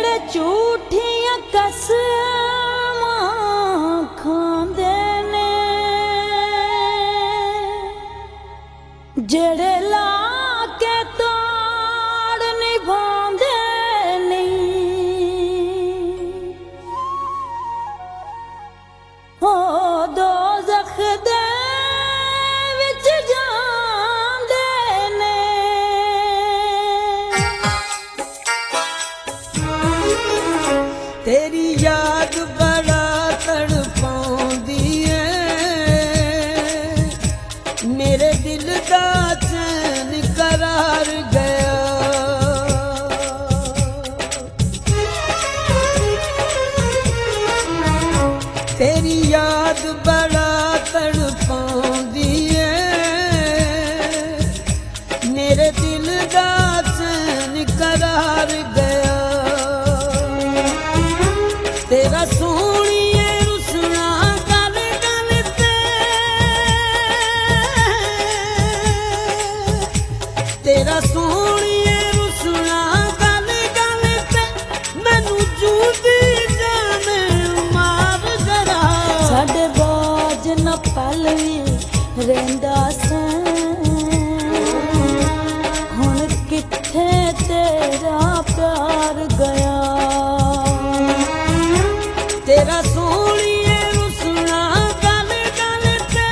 जेड़े झूठियां कसमां खांदे ने, जेड़े ला के तोड़ निभांदे नहीं, हो दोज़ख दे विच जांदे ने। तेरी याद बड़ा तड़पाउंदी है, मेरे दिल दा चैन करार गया। तेरी याद बड़ा तड़पाउंदी है, मेरे दिल दा चैन करार गया। तेरा सोहणिए रुसना गल गल ते, तेरा सोहणिए रुसना गल गल ते, मैनू जूदी जाने मार जरा। साडे बाज न पल वी रहिंदा सैं, हुण कित्थे तेरा प्यार गया। तेरा सोहणिए रुसना गल गल ते,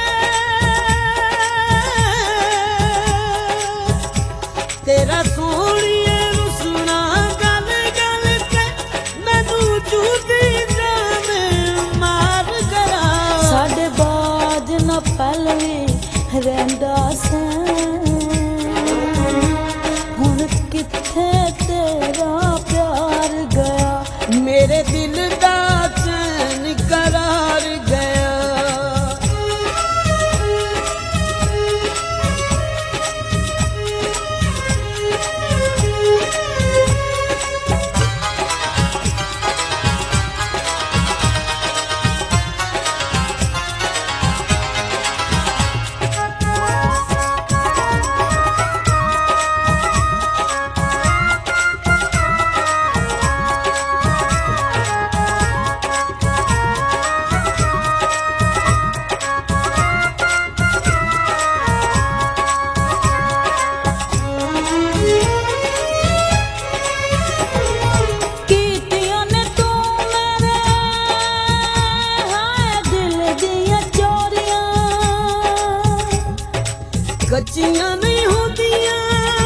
तेरा सोहणिए रुसना गल गल ते, मैनू जूदी जाने मार गया। साडे बाज न पल वी रहिंदा सैं, हुण कित्थे तेरा प्यार गया। मेरे दिल दा चैन करार गया। कीतियां ने तू मेरे हाय दिल दियां चोरियां, कच्चियां नहीं होंदियां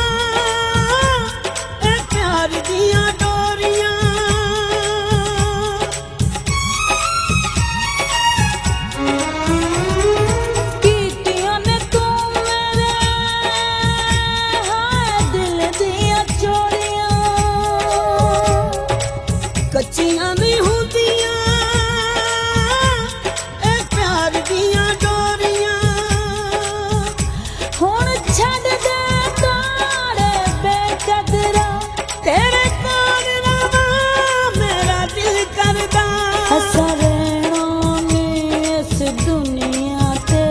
ए प्यार दियां डोरियां। कीतियां ने तू मेरे हाय दिल दियां चोरियां, कच्चियां नहीं होंदियां ए प्यार दियां डोरियां। हुण छड्ड दे ताड़े बेकदरा, तेरे कोल रवां मेरा दिल करदा। असां रहना नहीं इस दुनिया ते,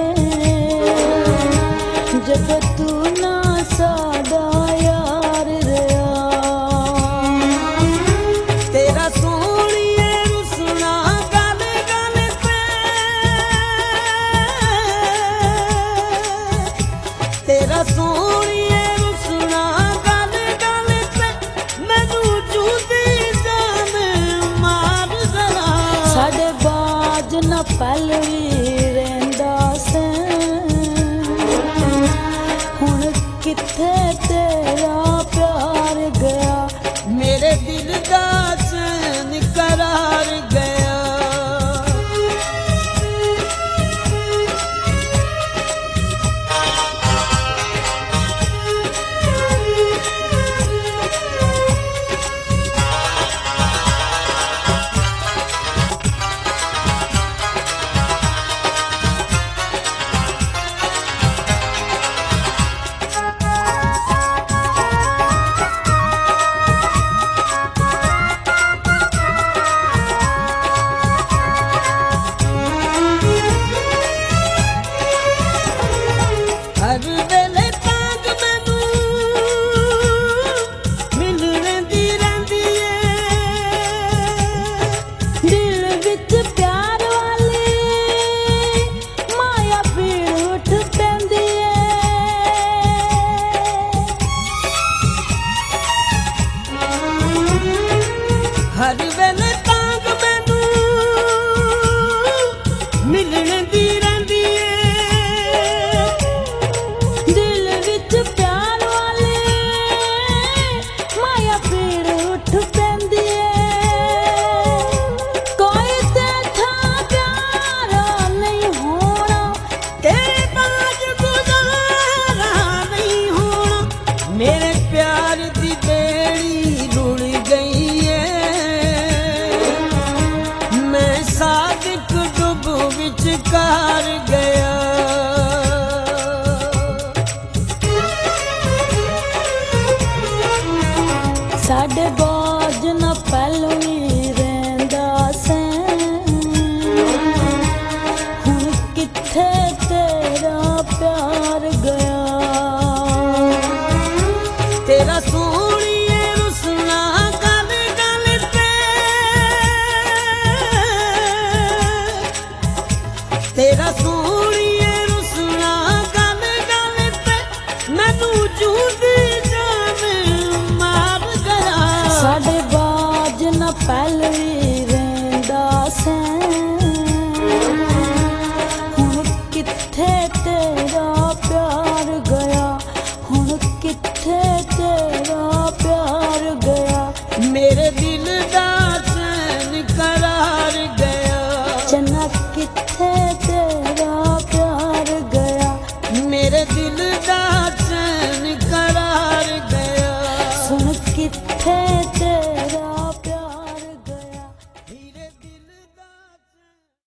जदों तू ना साडा यार रहा। तेरा सोहणिए रुसना गल गल ते, तेरा सोहणिए रुसना गल गल ते, मैनू जूदी जाने मार जरा। साडे बाज न पल वी रहिंदा सैं, हुण कित्थे तेरा प्यार गया। मेरे दिल दा चैन करार गया। किथे